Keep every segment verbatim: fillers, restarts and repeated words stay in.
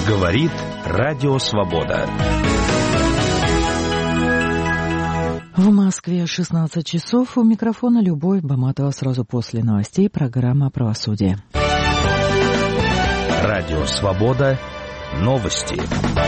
Говорит Радио Свобода. В Москве шестнадцать часов. У микрофона Любовь Баматова. Сразу после новостей программа «Правосудие». Радио Свобода. Новости.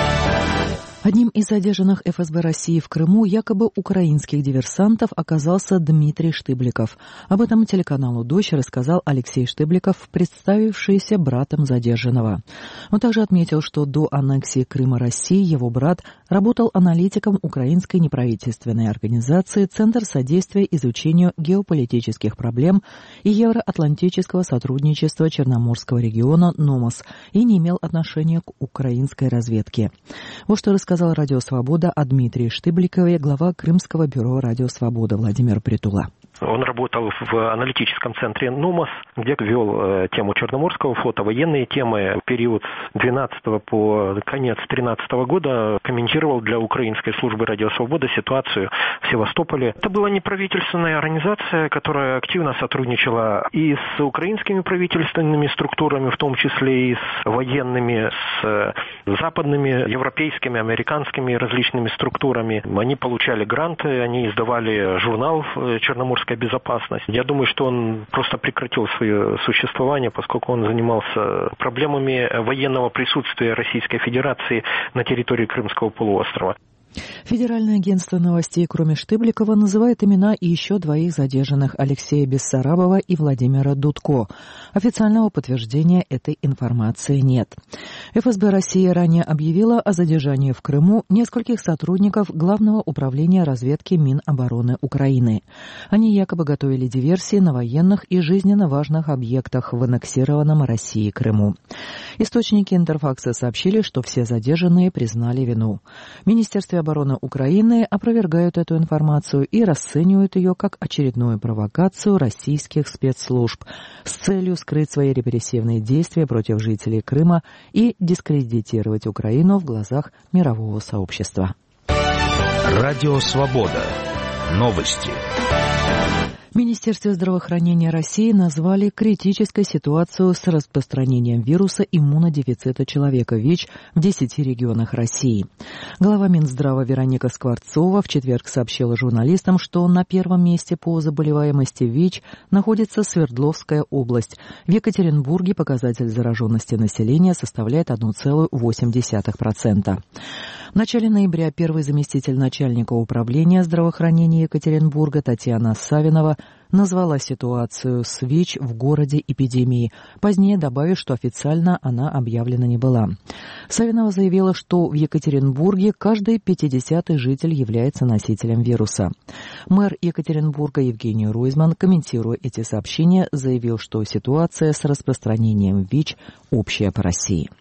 Одним из задержанных эф эс бэ России в Крыму якобы украинских диверсантов оказался Дмитрий Штыбликов. Об этом телеканалу «Дождь» рассказал Алексей Штыбликов, представившийся братом задержанного. Он также отметил, что до аннексии Крыма России его брат работал аналитиком украинской неправительственной организации «Центр содействия изучению геополитических проблем и евроатлантического сотрудничества Черноморского региона НОМОС» и не имел отношения к украинской разведке. Вот что рассказал сказал Радио Свобода о Дмитрии Штыбликове, глава Крымского бюро Радио Свобода Владимир Притула. Он работал в аналитическом центре НОМОС, где вел тему Черноморского флота, военные темы. В период с двенадцатого по конец тринадцатого года комментировал для Украинской службы Радио Свобода ситуацию в Севастополе. Это была неправительственная организация, которая активно сотрудничала и с украинскими правительственными структурами, в том числе и с военными, с западными, европейскими, американскими различными структурами. Они получали гранты, они издавали журнал «Черноморская безопасность». Я думаю, что он просто прекратил свое существование, поскольку он занимался проблемами военного присутствия Российской Федерации на территории Крымского полуострова. Федеральное агентство новостей, кроме Штыбликова, называет имена и еще двоих задержанных — Алексея Бессарабова и Владимира Дудко. Официального подтверждения этой информации нет. эф эс бэ России ранее объявила о задержании в Крыму нескольких сотрудников Главного управления разведки Минобороны Украины. Они якобы готовили диверсии на военных и жизненно важных объектах в аннексированном России Крыму. Источники Интерфакса сообщили, что все задержанные признали вину. Министерство обороны Украины опровергают эту информацию и расценивают ее как очередную провокацию российских спецслужб с целью скрыть свои репрессивные действия против жителей Крыма и дискредитировать Украину в глазах мирового сообщества. Радио Свобода. Новости. Министерство здравоохранения России назвали критической ситуацию с распространением вируса иммунодефицита человека ВИЧ в десяти регионах России. Глава Минздрава Вероника Скворцова в четверг сообщила журналистам, что на первом месте по заболеваемости ВИЧ находится Свердловская область. В Екатеринбурге показатель зараженности населения составляет одна целая восемь десятых процента. В начале ноября первый заместитель начальника управления здравоохранения Екатеринбурга Татьяна Савинова назвала ситуацию с ВИЧ в городе эпидемией, позднее добавив, что официально она объявлена не была. Савинова заявила, что в Екатеринбурге каждый пятидесятый житель является носителем вируса. Мэр Екатеринбурга Евгений Ройзман, комментируя эти сообщения, заявил, что ситуация с распространением ВИЧ общая по России.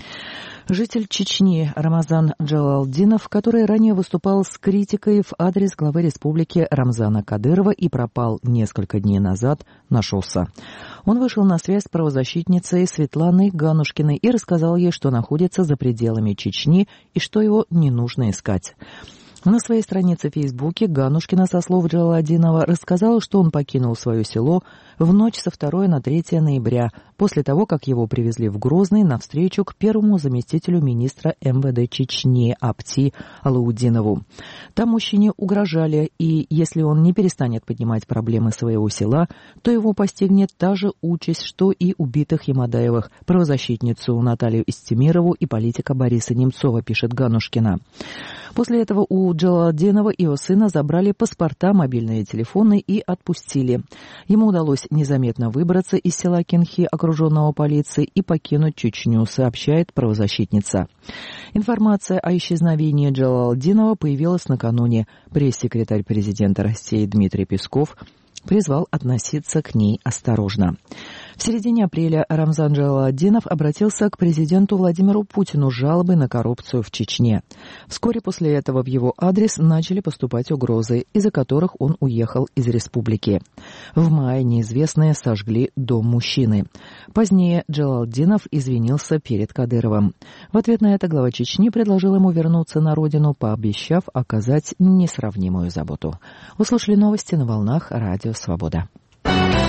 Житель Чечни Рамазан Джалалдинов, который ранее выступал с критикой в адрес главы республики Рамзана Кадырова и пропал несколько дней назад, нашелся. Он вышел на связь с правозащитницей Светланой Ганушкиной и рассказал ей, что находится за пределами Чечни и что его не нужно искать. На своей странице в Фейсбуке Ганушкина, со слов Джалаладдинова, рассказала, что он покинул свое село в ночь со второго на третье ноября, после того, как его привезли в Грозный на встречу к первому заместителю министра эм вэ дэ Чечни Апти Алаудинову. Там мужчине угрожали, и если он не перестанет поднимать проблемы своего села, то его постигнет та же участь, что и убитых Ямадаевых, правозащитницу Наталью Истемирову и политика Бориса Немцова, пишет Ганушкина. После этого у Джалаладдинова и его сына забрали паспорта, мобильные телефоны и отпустили. Ему удалось незаметно выбраться из села Кенхи, окруженного полицией, и покинуть Чечню, сообщает правозащитница. Информация о исчезновении Джалаладдинова появилась накануне. Пресс-секретарь президента России Дмитрий Песков призвал относиться к ней осторожно. В середине апреля Рамзан Джалаладдинов обратился к президенту Владимиру Путину с жалобой на коррупцию в Чечне. Вскоре после этого в его адрес начали поступать угрозы, из-за которых он уехал из республики. В мае неизвестные сожгли дом мужчины. Позднее Джалаладдинов извинился перед Кадыровым. В ответ на это глава Чечни предложил ему вернуться на родину, пообещав оказать несравнимую заботу. Услышали новости на волнах Радио Свобода.